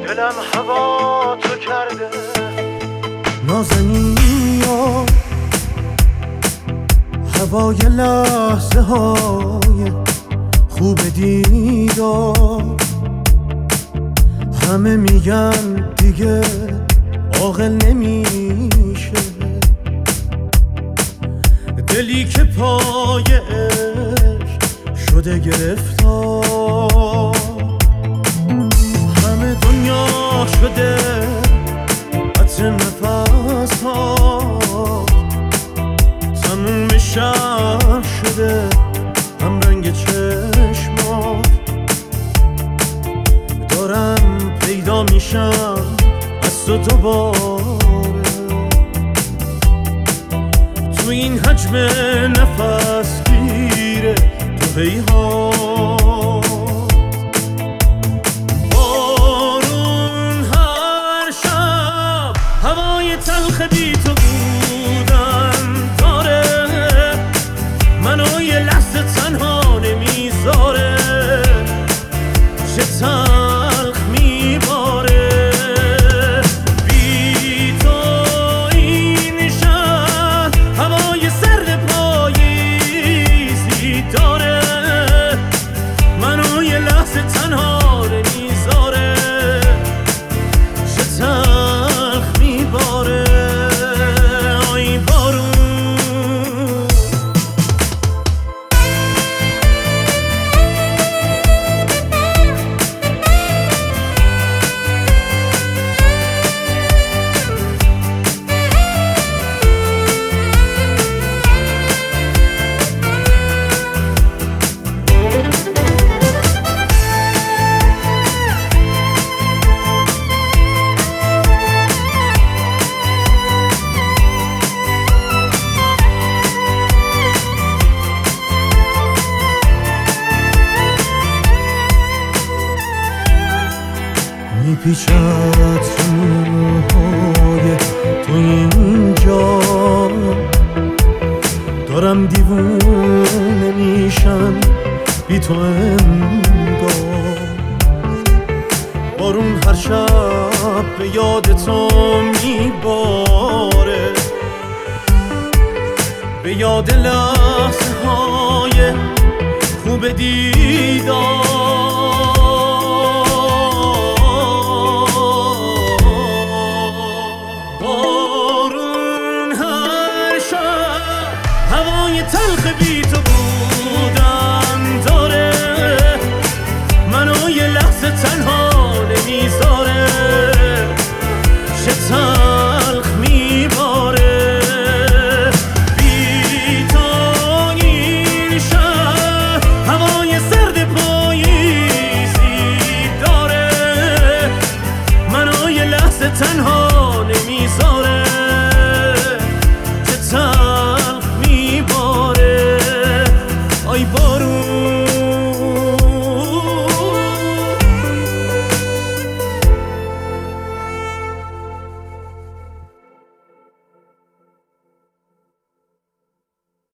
دلم هوا تو کرده نازنینیا، هوای لحظه های خوب دیدار. همه میگن دیگه عاقل نمیشه، دلی که پای عشق شده گرفتار. همه دنیا شده عطر نفس ها، تموم شهر شده هم رنگ چشمات. دارم پیدا میشم از تو دوباره، تو این حجم نفس گیره تو هیهات. بارون هر شب هوای تلخ بی تو بودن داره، منو یه لحظه تنها نمیذاره. چه تلخ میباره بی تو این شهر، هوای سرد پاییزی داره، منو یه لحظه تنها نمیذاره. چه تلخ میباره آی بارون. میپیچد روحای تو اینجا، دارم دیوونه میشم بی تو انگار. بارون هر شب به یاد تو میباره، به یاد لحظه های خوب دیدار. هوای تلخ بی تو بودن داره، منو یه لحظه تنها نمیذاره.